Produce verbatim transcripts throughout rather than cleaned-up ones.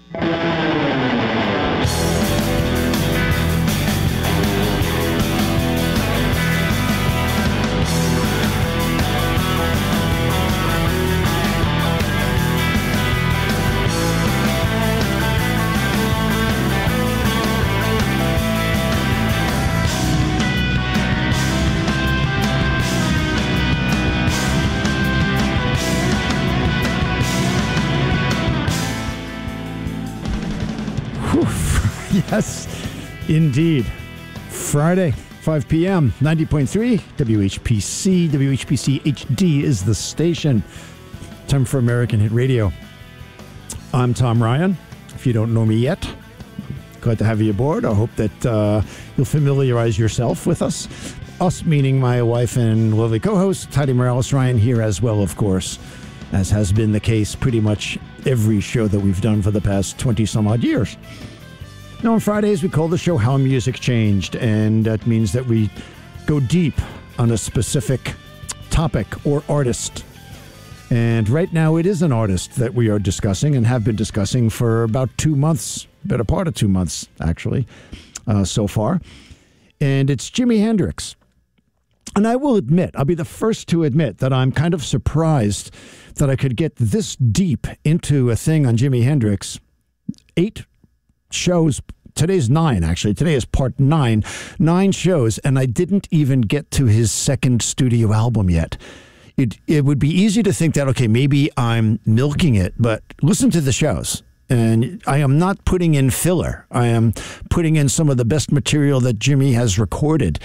Yes, indeed. Friday, five p.m., ninety point three, W H P C. W H P C H D is the station. Time for American Hit Radio. I'm Tom Ryan. If you don't know me yet, glad to have you aboard. I hope that uh, you'll familiarize yourself with us. Us meaning my wife and lovely co-host, Heidi Morales Ryan, here as well, of course, as has been the case pretty much every show that we've done for the past twenty-some-odd years. Now, on Fridays, we call the show How Music Changed, and that means that we go deep on a specific topic or artist. And right now, it is an artist that we are discussing and have been discussing for about two months, better part of two months, actually, uh, so far. And it's Jimi Hendrix. And I will admit, I'll be the first to admit that I'm kind of surprised that I could get this deep into a thing on Jimi Hendrix. Eight shows. Today's nine, actually. Today is part nine. Nine shows, and I didn't even get to his second studio album yet. It it would be easy to think that, okay, maybe I'm milking it, but listen to the shows. And I am not putting in filler. I am putting in some of the best material that Jimi has recorded.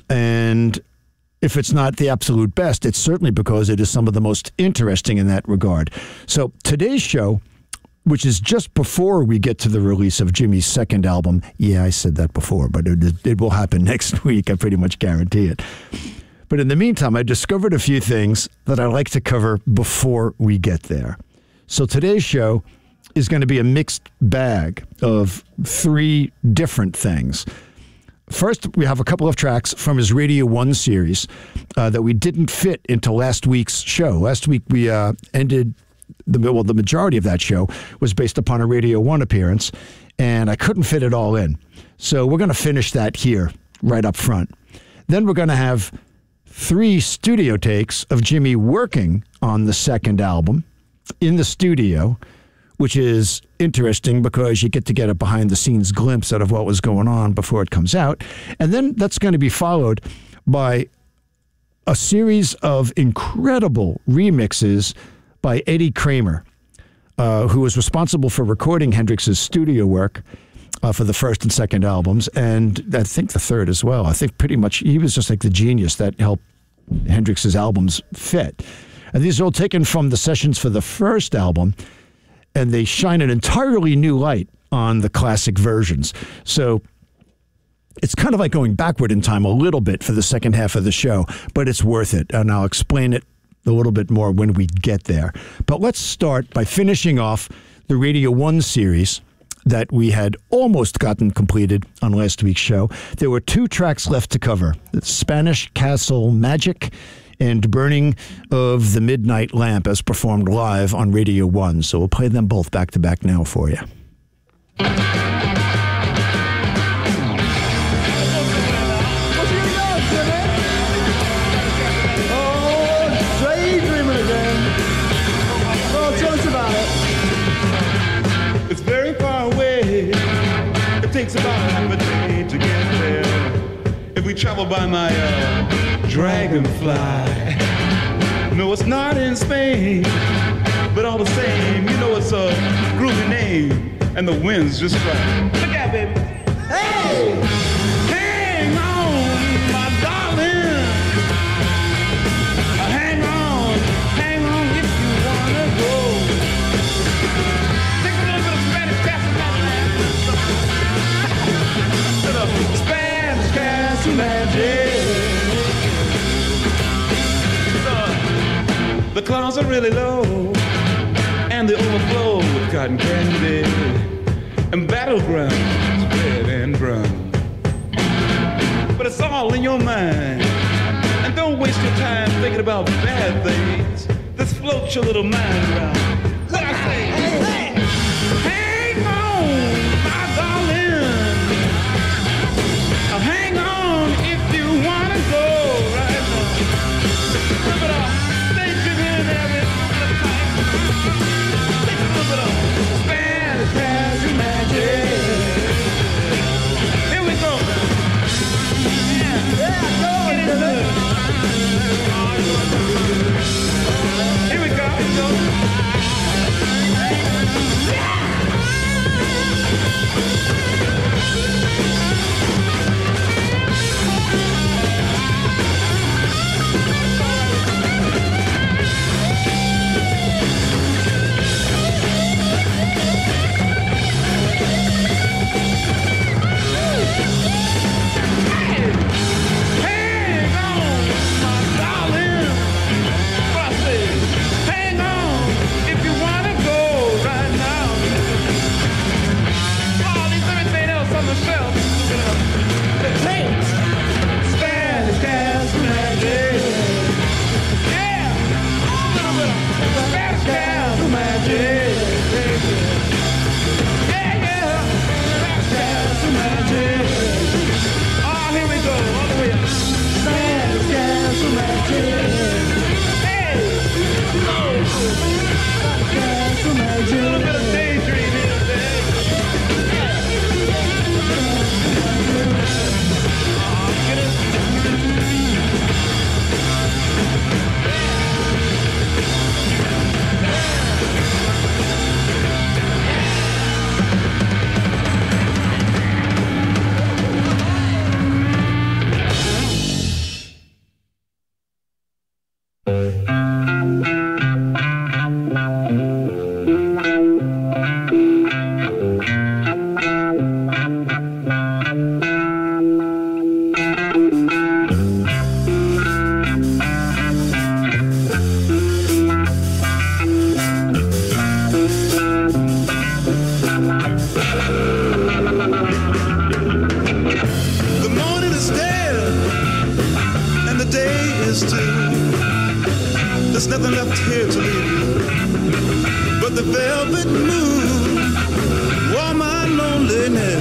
And if it's not the absolute best, it's certainly because it is some of the most interesting in that regard. So today's show, which is just before we get to the release of Jimi's second album. Yeah, I said that before, but it, it will happen next week. I pretty much guarantee it. But in the meantime, I discovered a few things that I like to cover before we get there. So today's show is going to be a mixed bag of three different things. First, we have a couple of tracks from his Radio One series uh, that we didn't fit into last week's show. Last week, we uh, ended... The, well, the majority of that show was based upon a Radio One appearance, and I couldn't fit it all in. So we're going to finish that here, right up front. Then we're going to have three studio takes of Jimi working on the second album in the studio, which is interesting because you get to get a behind-the-scenes glimpse out of what was going on before it comes out. And then that's going to be followed by a series of incredible remixes by Eddie Kramer, uh, who was responsible for recording Hendrix's studio work uh, for the first and second albums, and I think the third as well. I think pretty much he was just like the genius that helped Hendrix's albums fit. And these are all taken from the sessions for the first album, and they shine an entirely new light on the classic versions. So it's kind of like going backward in time a little bit for the second half of the show, but it's worth it, and I'll explain it a little bit more when we get there. But let's start by finishing off the Radio One series that we had almost gotten completed on last week's show. There were two tracks left to cover: the Spanish Castle Magic and Burning of the Midnight Lamp, as performed live on Radio One. So we'll play them both back to back now for you. Takes about half a day to get there if we travel by my uh, dragonfly. No, it's not in Spain, but all the same, you know it's a groovy name, and the wind's just right. Look out, baby. Hey! Hang on, my darling. Hang on, hang on if you wanna go. Take a little bit of Spanish Castle Spanish Castle Magic. The clouds are really low, and they overflow with cotton candy, and battlegrounds red and brown. But it's all in your mind, and don't waste your time thinking about bad things. Just float your little mind around. What I say? Hey, hey, hang on.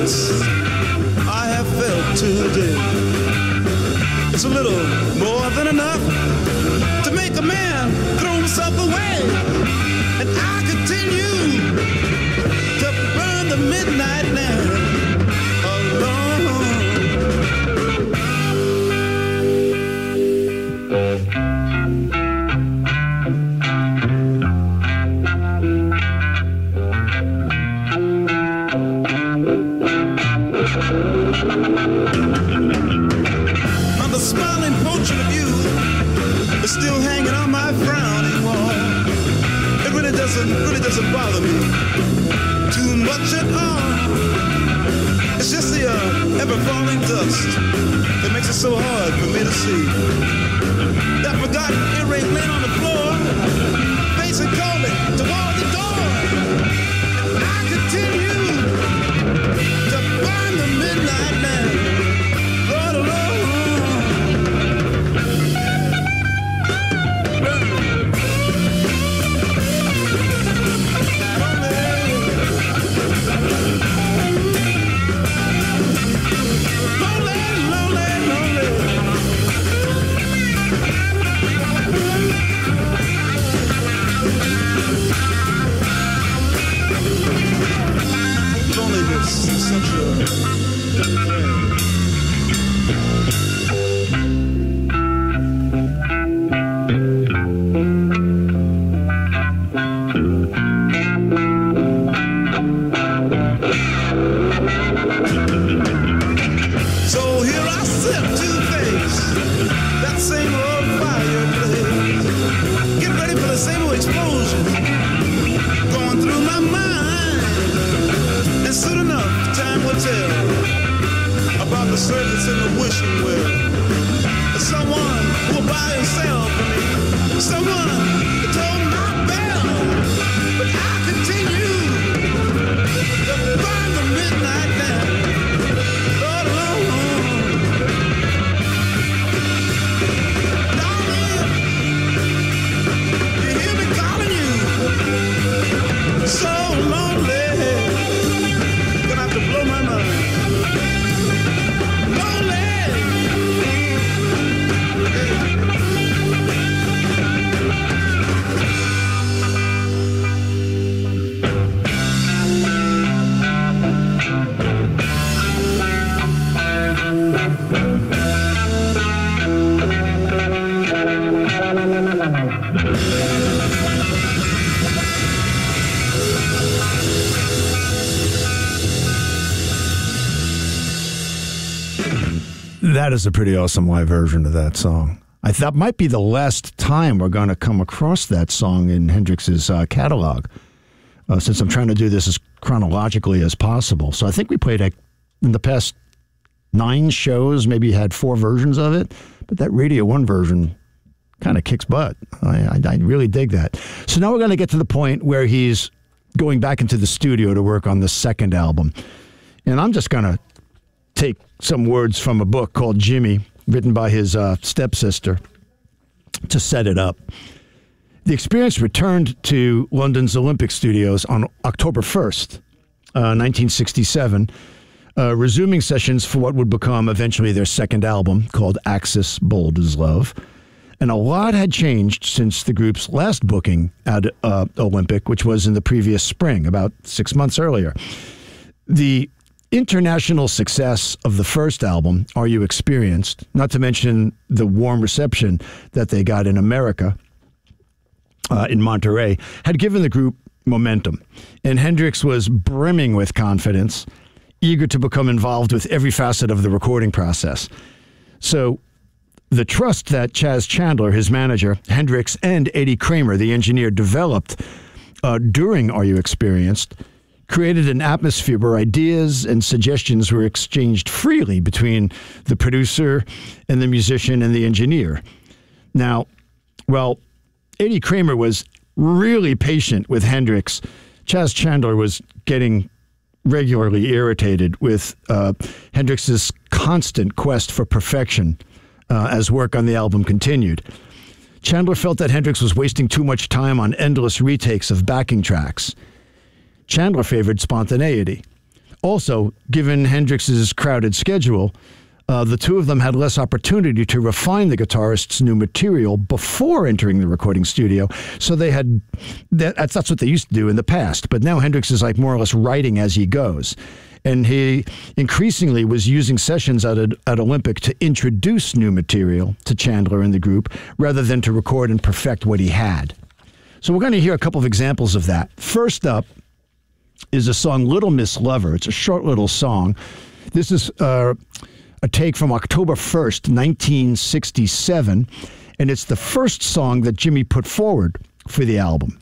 once I have felt today. It's a little more than enough to make a man throw himself away. And I continue to burn the midnight lamp alone. Now the smiling portrait of you is still hanging on my frowning wall. It really doesn't, really doesn't bother me too much at all. It's just the uh, ever-falling dust that makes it so hard for me to see. That forgotten earring laying on the floor, facing coldly toward the door. And I continue to burn the midnight lamp, Lord alone. Loneliness is such a so here I sit to face that same old fireplace, get ready for the same old explosion going through my mind. And soon enough, time will tell about the servants in the wishing well. Someone who will buy and sell for me, someone that told my bell. But I continue to burn the midnight lamp, Lord alone. Darling, you hear me calling you, so lonely. Gonna have to blow my mind. Lonely. That is a pretty awesome live version of that song. I thought might be the last time we're going to come across that song in Hendrix's uh, catalog, uh, since I'm trying to do this as chronologically as possible. So I think we played it in the past nine shows, maybe had four versions of it, but that Radio One version kind of kicks butt. I, I, I really dig that. So now we're going to get to the point where he's going back into the studio to work on the second album. And I'm just going to take some words from a book called Jimmy, written by his uh, stepsister, to set it up. The Experience returned to London's Olympic Studios on October first, uh, nineteen sixty-seven, uh, resuming sessions for what would become eventually their second album, called Axis Bold as Love. And a lot had changed since the group's last booking at uh, Olympic, which was in the previous spring, about six months earlier. The international success of the first album, Are You Experienced, not to mention the warm reception that they got in America, uh, in Monterey, had given the group momentum. And Hendrix was brimming with confidence, eager to become involved with every facet of the recording process. So the trust that Chas Chandler, his manager, Hendrix, and Eddie Kramer, the engineer, developed uh, during Are You Experienced created an atmosphere where ideas and suggestions were exchanged freely between the producer and the musician and the engineer. Now, well, Eddie Kramer was really patient with Hendrix. Chas Chandler was getting regularly irritated with uh, Hendrix's constant quest for perfection uh, as work on the album continued. Chandler felt that Hendrix was wasting too much time on endless retakes of backing tracks. Chandler favored spontaneity. Also, given Hendrix's crowded schedule, uh, the two of them had less opportunity to refine the guitarist's new material before entering the recording studio. So they had, that, that's, that's what they used to do in the past. But now Hendrix is like more or less writing as he goes. And he increasingly was using sessions at, a, at Olympic to introduce new material to Chandler and the group, rather than to record and perfect what he had. So we're going to hear a couple of examples of that. First up is a song, Little Miss Lover. It's a short little song. This is uh, a take from October first, nineteen sixty-seven, and it's the first song that Jimmy put forward for the album.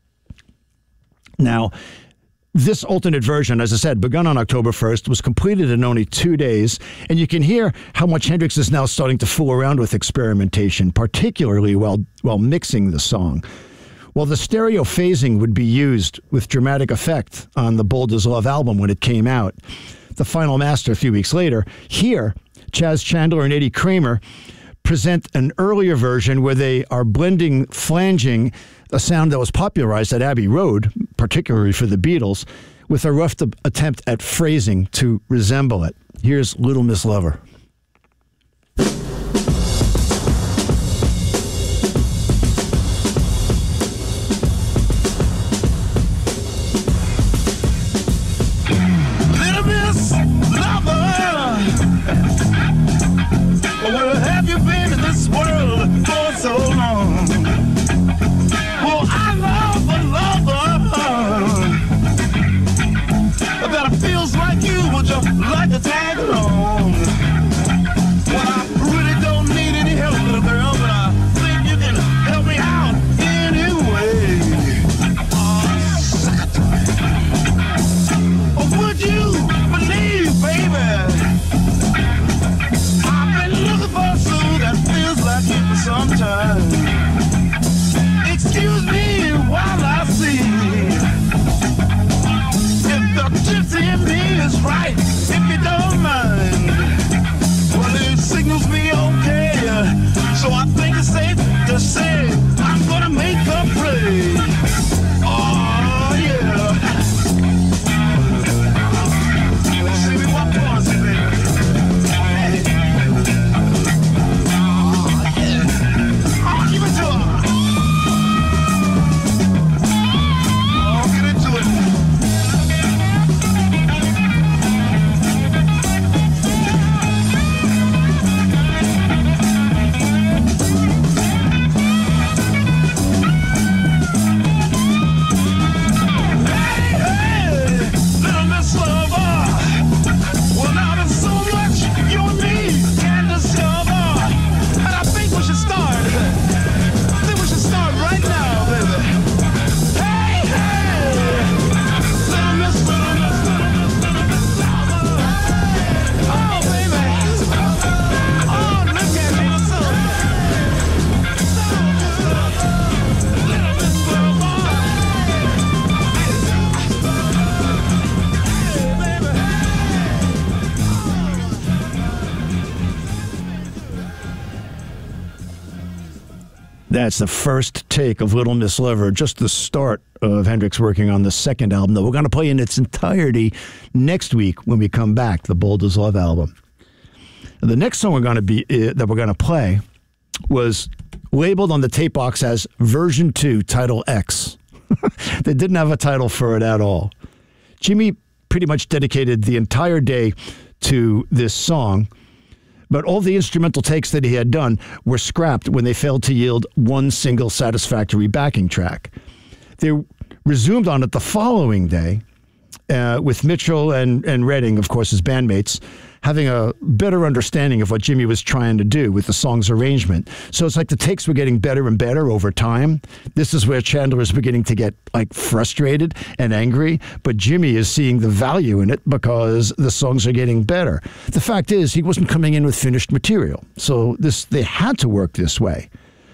Now, this alternate version, as I said, begun on October first, was completed in only two days, and you can hear how much Hendrix is now starting to fool around with experimentation, particularly while, while mixing the song. While the stereo phasing would be used with dramatic effect on the Bold as Love album when it came out, the final master a few weeks later, here, Chaz Chandler and Eddie Kramer present an earlier version where they are blending flanging, a sound that was popularized at Abbey Road, particularly for the Beatles, with a rough attempt at phrasing to resemble it. Here's Little Miss Lover. Where have you been in this world for so long? Well, I love a lover that feels like you would just like to tag along. Well, I really don't need any help, little girl, but I think you can help me out anyway. Oh, would you believe, baby? Sometime. Excuse me while I see if the gypsy in me is right, if you don't mind. Well, it signals me okay, so I think it's safe to say I'm gonna make her play. Oh, yeah. See me walk on, see me. That's the first take of Little Miss Lover, just the start of Hendrix working on the second album that we're going to play in its entirety next week when we come back, the Bold as Love album. The next song we're going to be uh, that we're going to play was labeled on the tape box as Version two, Title X. They didn't have a title for it at all. Jimmy pretty much dedicated the entire day to this song, but all the instrumental takes that he had done were scrapped when they failed to yield one single satisfactory backing track. They resumed on it the following day uh, with Mitchell and, and Redding, of course, his bandmates, having a better understanding of what Jimmy was trying to do with the song's arrangement. So it's like the takes were getting better and better over time. This is where Chandler is beginning to get like frustrated and angry, but Jimmy is seeing the value in it because the songs are getting better. The fact is, he wasn't coming in with finished material, so this they had to work this way.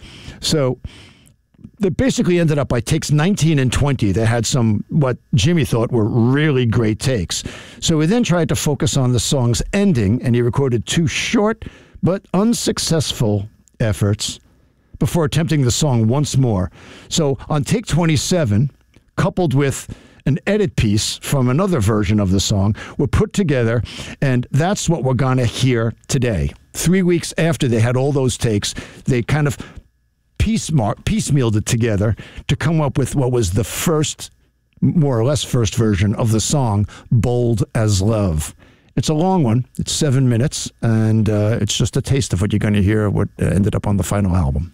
So they basically ended up by takes nineteen and twenty. They had some, what Jimmy thought were really great takes. So he then tried to focus on the song's ending, and he recorded two short but unsuccessful efforts before attempting the song once more. So on take twenty-seven, coupled with an edit piece from another version of the song were put together, and that's what we're going to hear today. Three weeks after they had all those takes, they kind of piecemeal, piecemealed it together to come up with what was the first, more or less first version of the song, Bold as Love. It's a long one. It's seven minutes, and uh, it's just a taste of what you're going to hear, what ended up on the final album.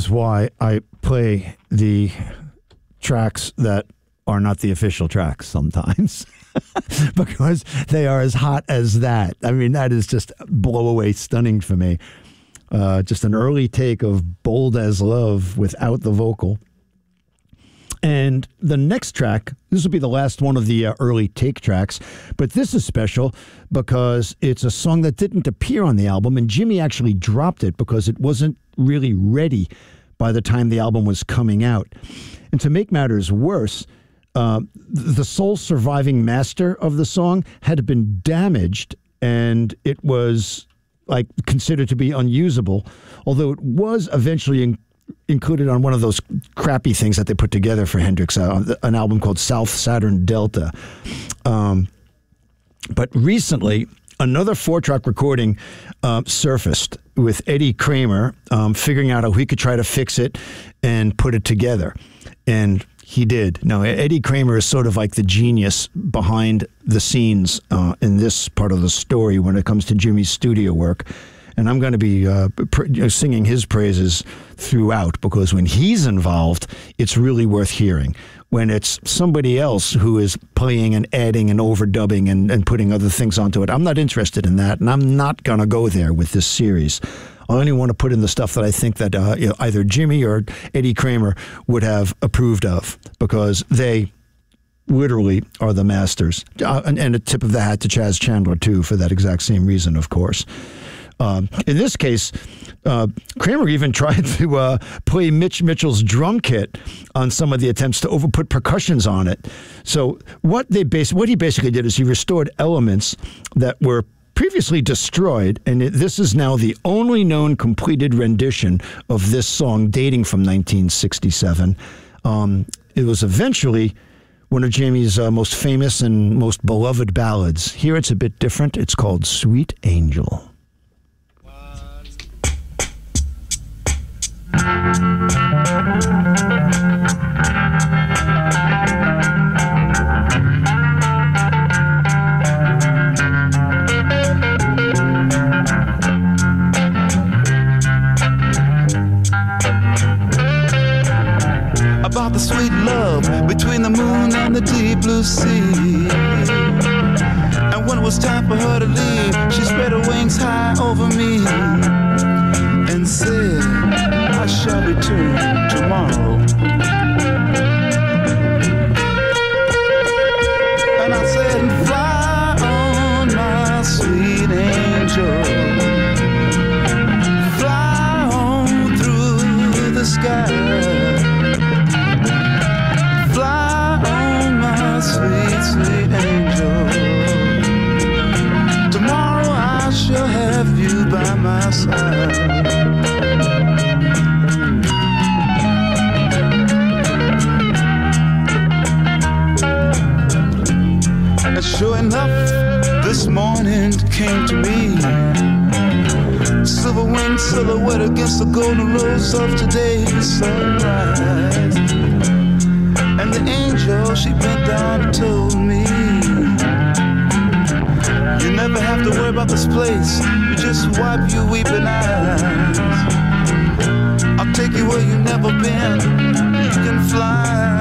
is why I play the tracks that are not the official tracks sometimes. Because they are as hot as that. I mean, that is just blow away stunning for me. Uh, just an early take of Bold as Love without the vocal. And the next track, this will be the last one of the uh, early take tracks, but this is special because it's a song that didn't appear on the album, and Jimmy actually dropped it because it wasn't really ready by the time the album was coming out. And to make matters worse, Uh, the sole surviving master of the song had been damaged, and it was like considered to be unusable, although it was eventually in, included on one of those crappy things that they put together for Hendrix, uh, an album called South Saturn Delta. Um, but recently, another four-track recording uh, surfaced with Eddie Kramer um, figuring out how he could try to fix it and put it together. And he did. Now, Eddie Kramer is sort of like the genius behind the scenes uh, in this part of the story when it comes to Jimmy's studio work. And I'm going to be uh, pr- singing his praises throughout, because when he's involved, it's really worth hearing. When it's somebody else who is playing and adding and overdubbing and, and putting other things onto it, I'm not interested in that, and I'm not going to go there with this series. I only want to put in the stuff that I think that uh, you know, either Jimmy or Eddie Kramer would have approved of, because they literally are the masters. Uh, and, and a tip of the hat to Chaz Chandler, too, for that exact same reason, of course. Um, in this case, uh, Kramer even tried to uh, play Mitch Mitchell's drum kit on some of the attempts to overput percussions on it. So what they bas- what he basically did is he restored elements that were previously destroyed, and it, this is now the only known completed rendition of this song dating from nineteen sixty-seven. Um, it was eventually one of Jamie's uh, most famous and most beloved ballads. Here it's a bit different. It's called Sweet Angel. About the sweet love between the moon and the deep blue sea. And when it was time for her to leave, she spread her wings high over me and said, I shall return tomorrow. And I said, fly on, my sweet angel, fly on through the sky. Sweet, sweet angel, tomorrow I shall have you by my side. And sure enough, this morning came to me, silver winged silhouette against the golden rose of today's sunrise. And the angel, she bent down and told me, you never have to worry about this place, you just wipe your weeping eyes. I'll take you where you've never been, you can fly.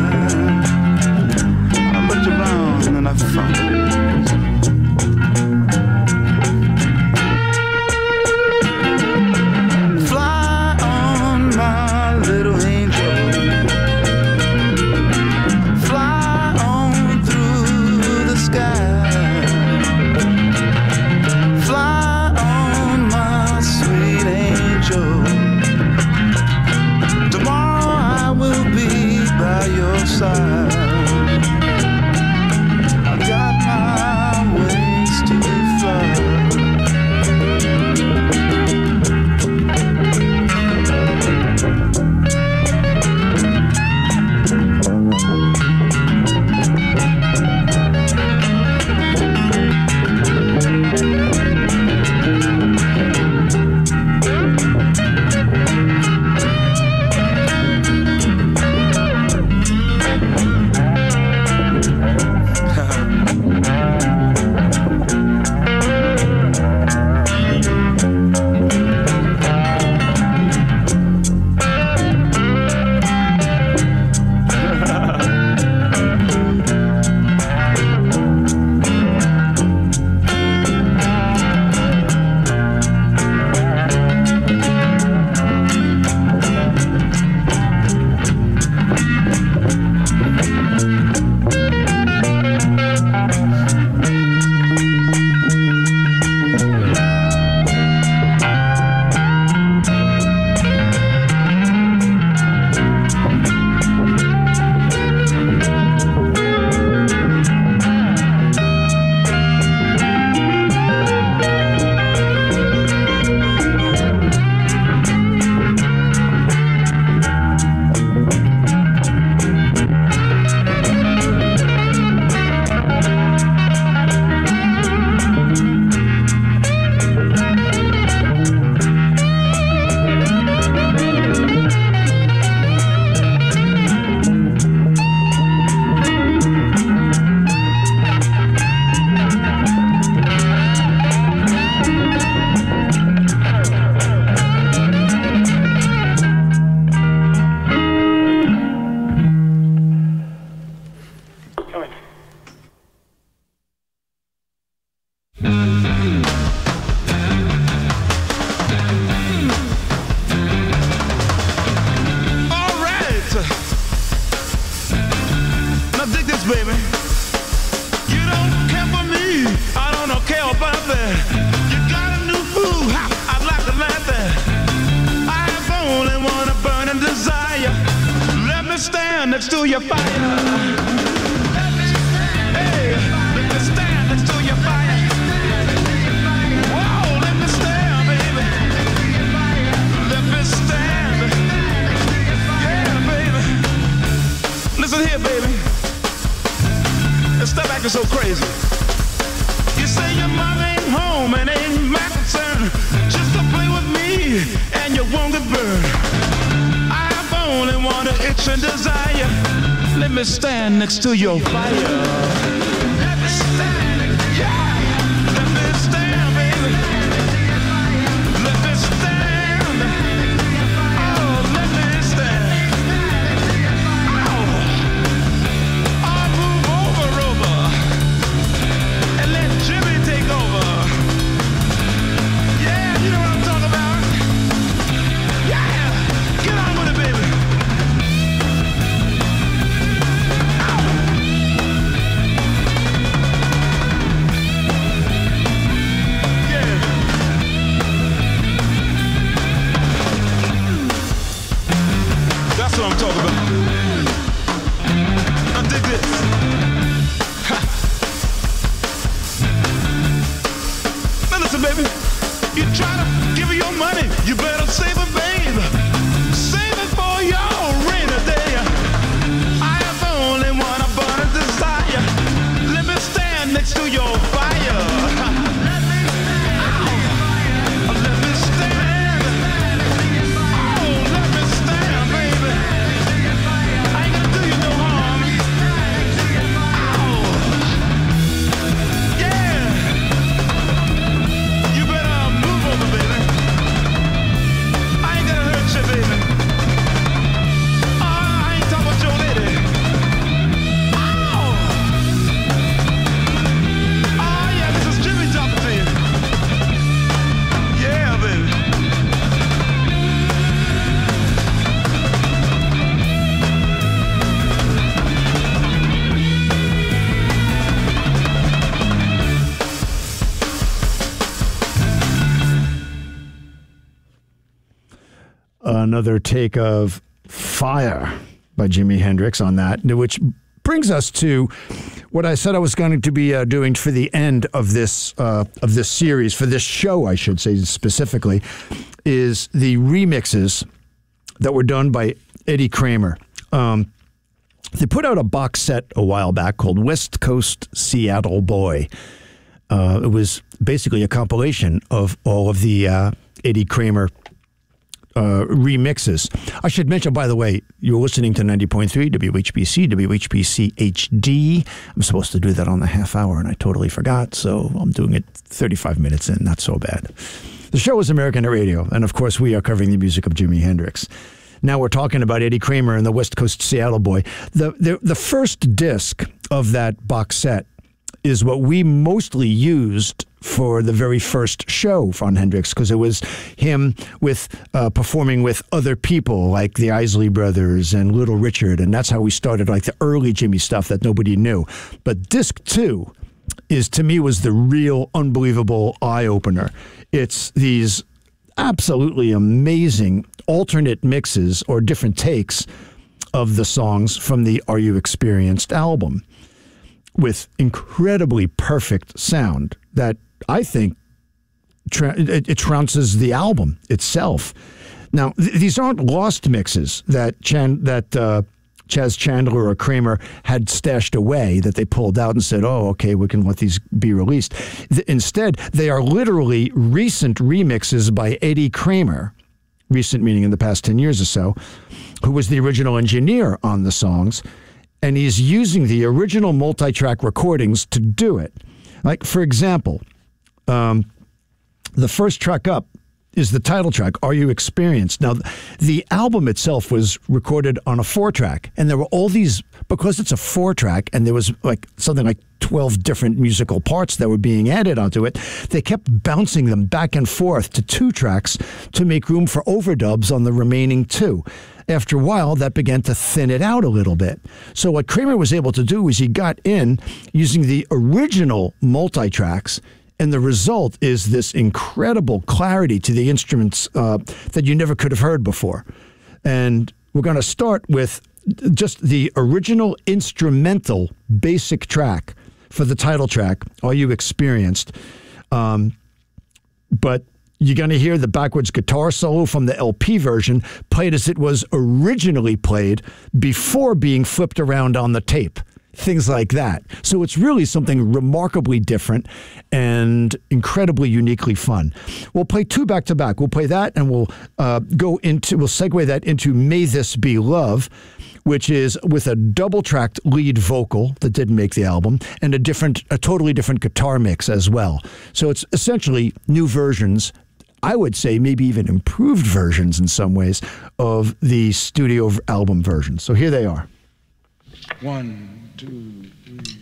I looked around and I found fly on, my little angel. I got my wings to fly. Now dig this, baby. You don't care for me, I don't care about that. You got a new fool, I'd like to laugh at. I've only one a burning desire. Let me stand next to your fire. Hey, let me stand next to your fire. Whoa, let me stand, baby. Let me stand. Yeah, baby. Listen here, baby. And stop acting so crazy. You say your mom ain't home and ain't my concern. Just to play with me and you won't get burned. I've only one itch and desire. Let me stand next to your fire. Let me stand, yeah. Let me stand, baby. Let me stand. Oh, let me stand. Oh, I'll move over, over, and let Jimmy take over. Yeah, you know what I'm talking about. Yeah, get on with it, baby. That's what I'm talking about. Now dig this. Ha. Now listen, baby. You try to give her your money, you better save it, babe. Save it for your rainy day. I have only one abundant desire. Let me stand next to your fire. Let me stand. Let me stand. Oh, let me stand, baby. I ain't gonna do you no harm. Oh, yeah. You better move over, baby. I ain't gonna hurt you, baby. Oh, I ain't talking about your lady. Oh, oh yeah, this is Jimmy talking to you. Yeah, baby. Another take of Fire by Jimi Hendrix on that, which brings us to what I said I was going to be uh, doing for the end of this uh, of this series, for this show, I should say specifically, is the remixes that were done by Eddie Kramer. Um, they put out a box set a while back called West Coast Seattle Boy. Uh, it was basically a compilation of all of the uh, Eddie Kramer Uh, remixes. I should mention, by the way, you're listening to ninety point three W H B C, W H B C H D. I'm supposed to do that on the half hour, and I totally forgot, so I'm doing it thirty-five minutes in. Not so bad. The show is American Radio, and of course, we are covering the music of Jimi Hendrix. Now we're talking about Eddie Kramer and the West Coast Seattle Boy. The, the, the first disc of that box set is what we mostly used for the very first show on Hendrix, because it was him with uh, performing with other people like the Isley Brothers and Little Richard, and that's how we started, like the early Jimmy stuff that nobody knew. But disc two is, to me, was the real unbelievable eye-opener. It's these absolutely amazing alternate mixes or different takes of the songs from the Are You Experienced album, with incredibly perfect sound that I think tra- it, it trounces the album itself. Now, th- these aren't lost mixes that Chan- that uh, Chaz Chandler or Kramer had stashed away that they pulled out and said, oh, okay, we can let these be released. Th- instead, they are literally recent remixes by Eddie Kramer, recent meaning in the past ten years or so, who was the original engineer on the songs. And he's using the original multi-track recordings to do it. Like, for example, um, the first track up is the title track, Are You Experienced? Now, the album itself was recorded on a four-track, and there were all these, because it's a four-track, and there was like something like twelve different musical parts that were being added onto it, they kept bouncing them back and forth to two tracks to make room for overdubs on the remaining two. after a while, that began to thin it out a little bit. So what Kramer was able to do is he got in using the original multi-tracks, and the result is this incredible clarity to the instruments uh, that you never could have heard before. And we're going to start with just the original instrumental basic track for the title track, Are You Experienced? Um, but you're going to hear the backwards guitar solo from the L P version played as it was originally played before being flipped around on the tape. Things like that. So it's really something remarkably different and incredibly uniquely fun. We'll play two back to back. We'll play that and we'll uh, go into, we'll segue that into May This Be Love, which is with a double-tracked lead vocal that didn't make the album and a different, a totally different guitar mix as well. So it's essentially new versions, I would say maybe even improved versions in some ways, of the studio album version. So here they are. One, two, three.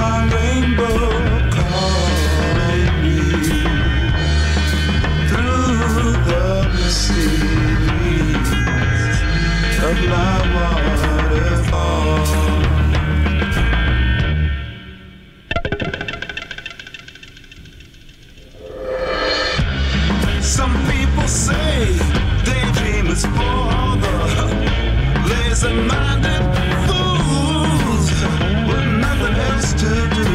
my rainbow calling me through the misty breeze of my waterfall. Some people say daydream is for the lazy-minded fools with nothing else to do.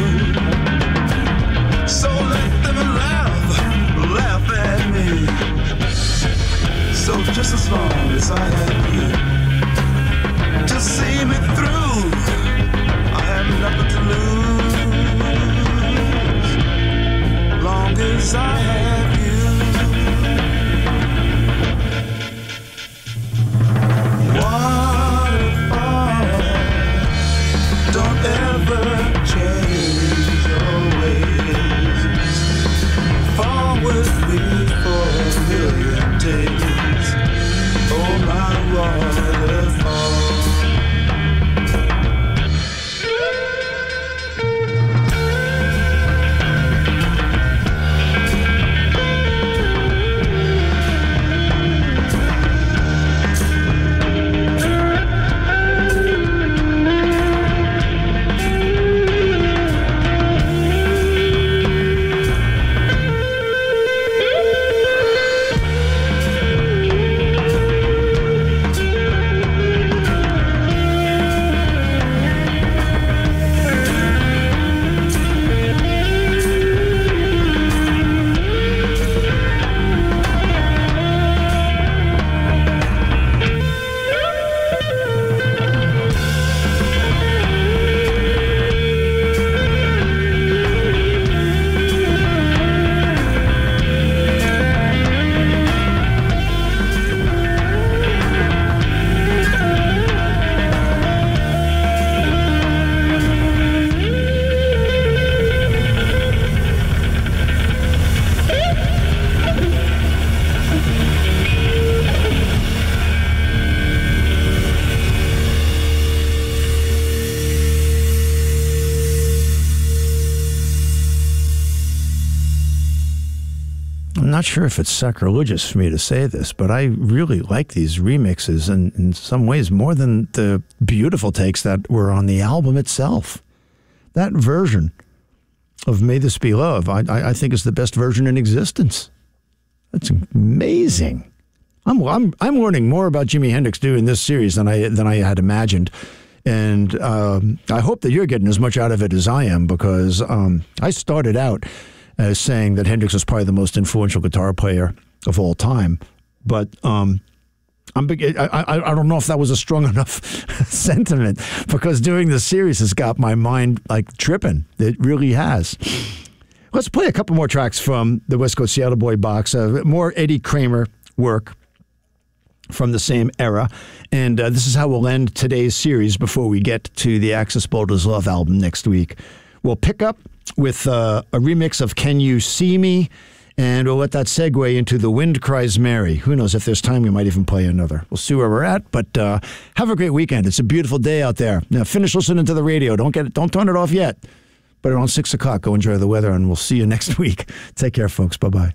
So let them laugh, laugh at me. So just as long as I have you to see me through, I have nothing to lose. Long as I have you. Don't ever change your ways. Fall with me for a million days. Oh, my waterfall. Not sure if it's sacrilegious for me to say this, but I really like these remixes and in some ways more than the beautiful takes that were on the album itself. That version of May This Be Love, I, I think is the best version in existence. That's amazing. I'm, I'm, I'm learning more about Jimi Hendrix doing this series than I, than I had imagined. And um, I hope that you're getting as much out of it as I am, because um, I started out as saying that Hendrix was probably the most influential guitar player of all time. But um, I'm big, I, I, I don't know if that was a strong enough sentiment, because doing this series has got my mind like tripping. It really has. Let's play a couple more tracks from the West Coast Seattle Boy box. Uh, more Eddie Kramer work from the same era. And uh, this is how we'll end today's series before we get to the Axis Boulder's Love album next week. We'll pick up with uh, a remix of Can You See Me? And we'll let that segue into The Wind Cries Mary. Who knows, if there's time, we might even play another. We'll see where we're at, but uh, have a great weekend. It's a beautiful day out there. Now, finish listening to the radio. Don't get it, don't turn it off yet. But around six o'clock, go enjoy the weather, and we'll see you next week. Take care, folks. Bye-bye.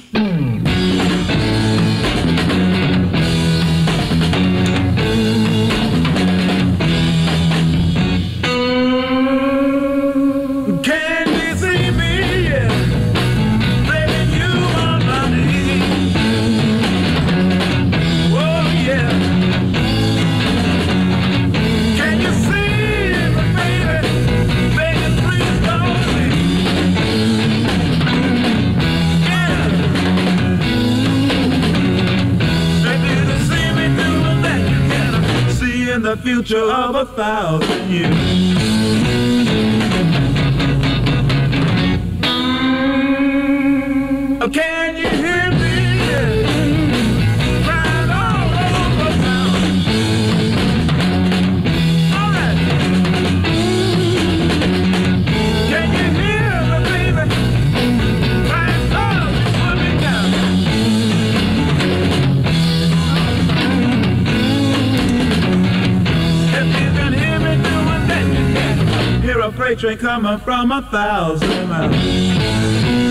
The future of a thousand years. Oh, can you hear me? Crying all over town. All right. Can you hear the baby crying all over me down? If you can hear me doing that, you can train coming from a thousand miles.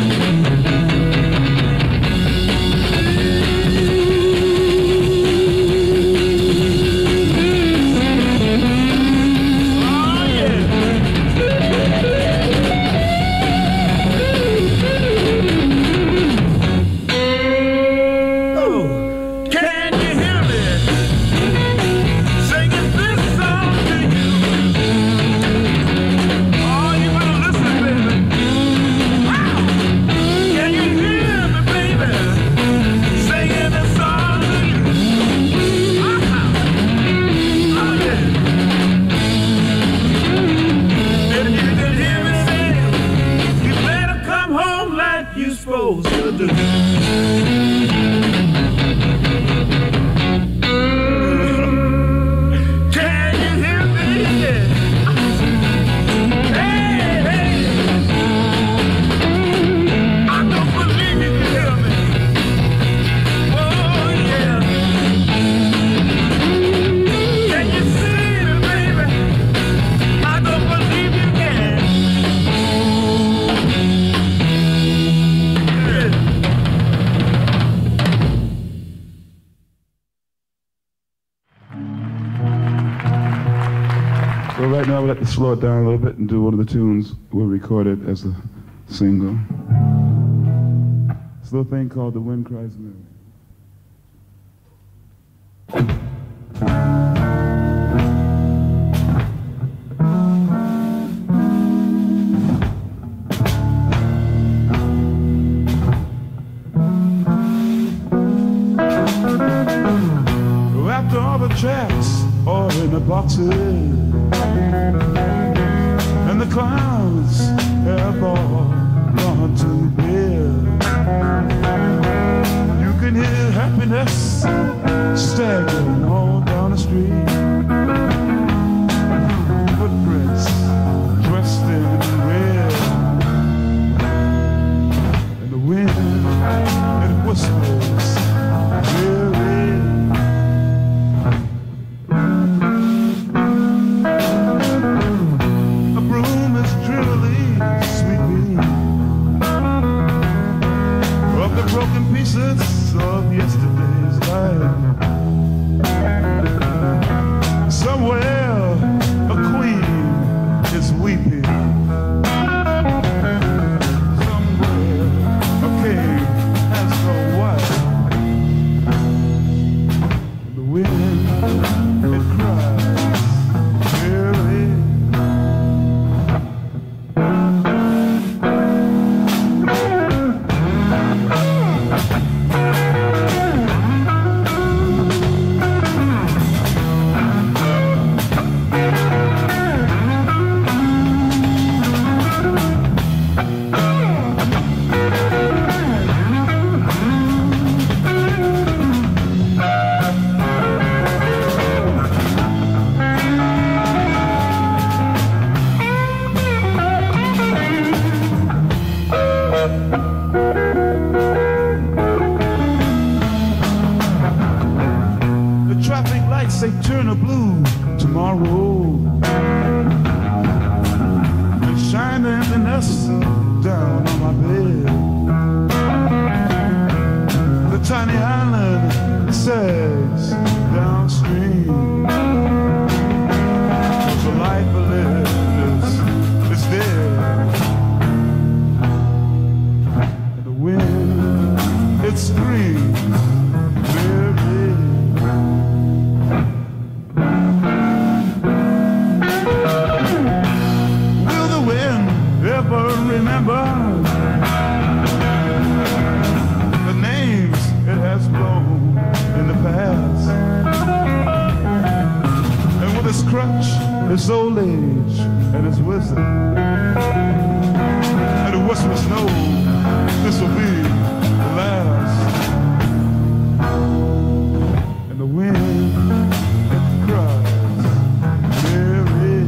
Right now, we'd like to slow it down a little bit and do one of the tunes we recorded as a single. This little thing called The Wind Cries Merry. After all the tracks are in the boxes and the clouds have all gone to bed, you can hear happiness staggering all down the street. Footprints dressed in red, and the wind, it whispers weary. Broken pieces of yesterday's life. Somewhere a queen is weeping. Somewhere a king has no wife. The wind, it cries weary. Say turn a blue tomorrow and shine the emptiness down on my bed. The tiny island sags downstream. The life I live is, is dead. And the wind, it screams very. Remember the names it has blown in the past, and with his crutch, his old age, and his wisdom, and the whispers know this will be the last, and the wind it cries weary.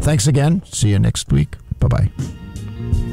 Thanks again. See you next week.